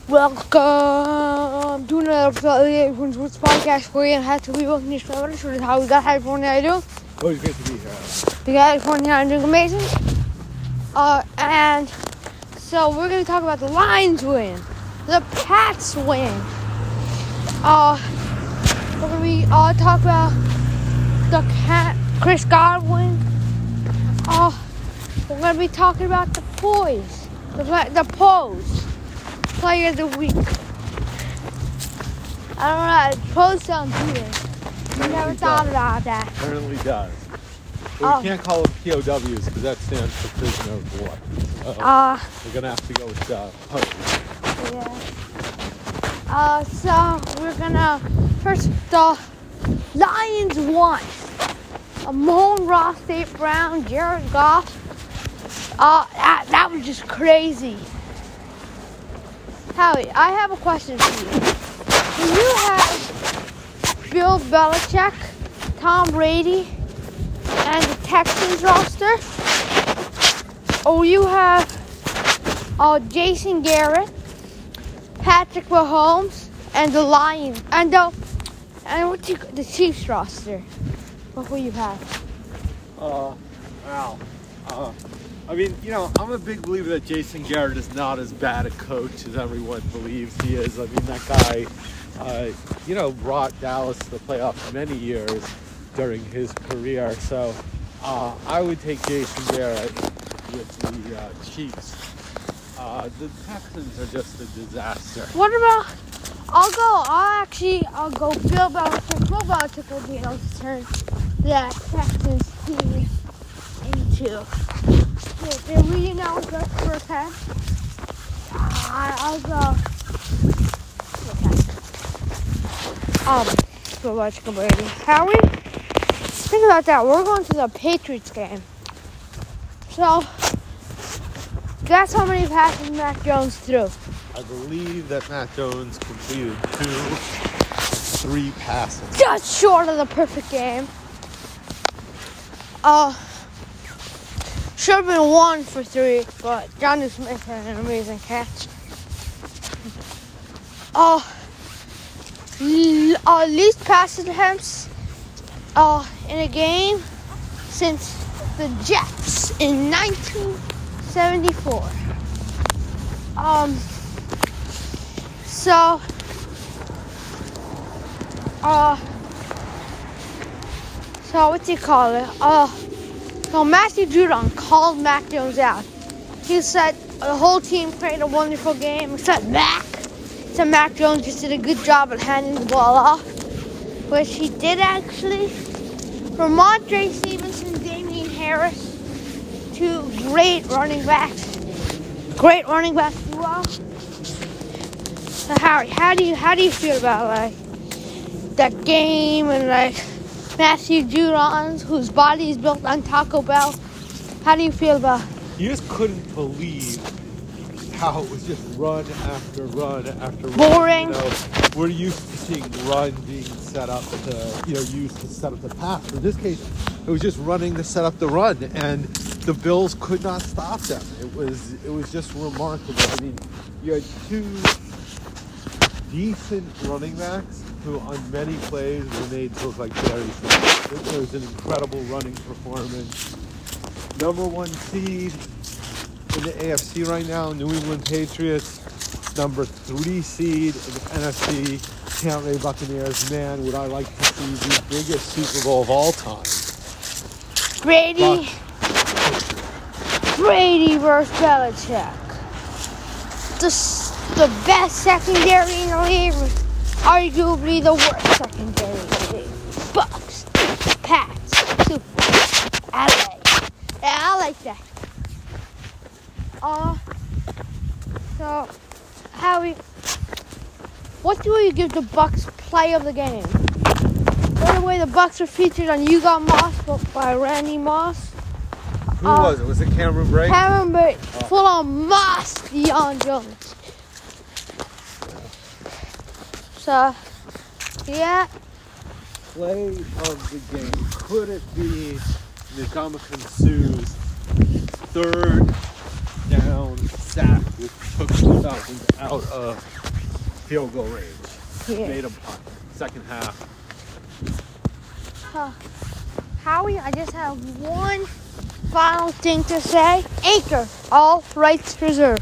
Welcome to another episode of the Everyone's Woods podcast. We're going to have to be welcome to California. So how we got California, I do. Always great to be here. We got California, I'm doing amazing. And so we're going to talk about the Lions win, the Pats win. We're going to be talk about the Chris Godwin. We're going to be talking about the Poise, the Pose. Player of the week. I don't know. Pose sounds weird. I never thought about that. Apparently does. But we can't call them POWs because that stands for prisoner of war. We're gonna have to go with Pose. Yeah. So we're gonna first the Lions won. Amon-Ra St. Brown, Jared Goff. That was just crazy. Howie, I have a question for you. Do you have Bill Belichick, Tom Brady, and the Texans roster? Or you have Jason Garrett, Patrick Mahomes, and the Lions, and the Chiefs roster? What will you have? I mean, I'm a big believer that Jason Garrett is not as bad a coach as everyone believes he is. I mean, that guy, brought Dallas to the playoffs many years during his career. So I would take Jason Garrett with the Chiefs. The Texans are just a disaster. What about? I'll go Bill Belichick. Bill Belichick will be able to turn that Texans team into. Did we announce the first half? I'll go. So much Brady. Howie, think about that. We're going to the Patriots game. So that's how many passes Mac Jones threw. I believe that Mac Jones completed 3 passes. Just short of the perfect game. Should have been 1 for 3, but Johnny Smith had an amazing catch. Least pass attempts in a game since the Jets in 1974. So what do you call it? So Matthew Judon called Mac Jones out. He said the whole team played a wonderful game except Mac. So Mac Jones just did a good job at handing the ball off, which he did actually. Ramondre Stevenson, Damian Harris, 2 great running backs. Great running backs as well. So Harry, how do you feel about that game and Matthew Judon, whose body is built on Taco Bell? How do you feel about it? You just couldn't believe how it was just run after run after run. Boring. We're used to seeing run being set up used to set up the pass. But in this case, it was just running to set up the run, and the Bills could not stop them. It was just remarkable. I mean, you had 2 decent running backs who on many plays were made to look like fairies. It was an incredible running performance. Number 1 seed in the AFC right now, New England Patriots. Number 3 seed in the NFC, Tampa Bay Buccaneers. Man, would I like to see the biggest Super Bowl of all time. Brady versus Belichick. The best secondary in the league, arguably the worst secondary in the league. Bucks, Pats, Super Bowl, LA. Yeah, I like that. So, Howie, what do you give the Bucks play of the game? By the way, the Bucks are featured on You Got Moss by Randy Moss. Who was it? Was it Cameron Brate? Cameron Brate, full on Moss, Deion Jones. So, yeah. Play of the game. Could it be Ndamukong Suh's 3rd down sack, which took the Falcons out of field goal range. Yeah. Made him punt. Second half. Howie, I just have one final thing to say. Anchor, all rights reserved.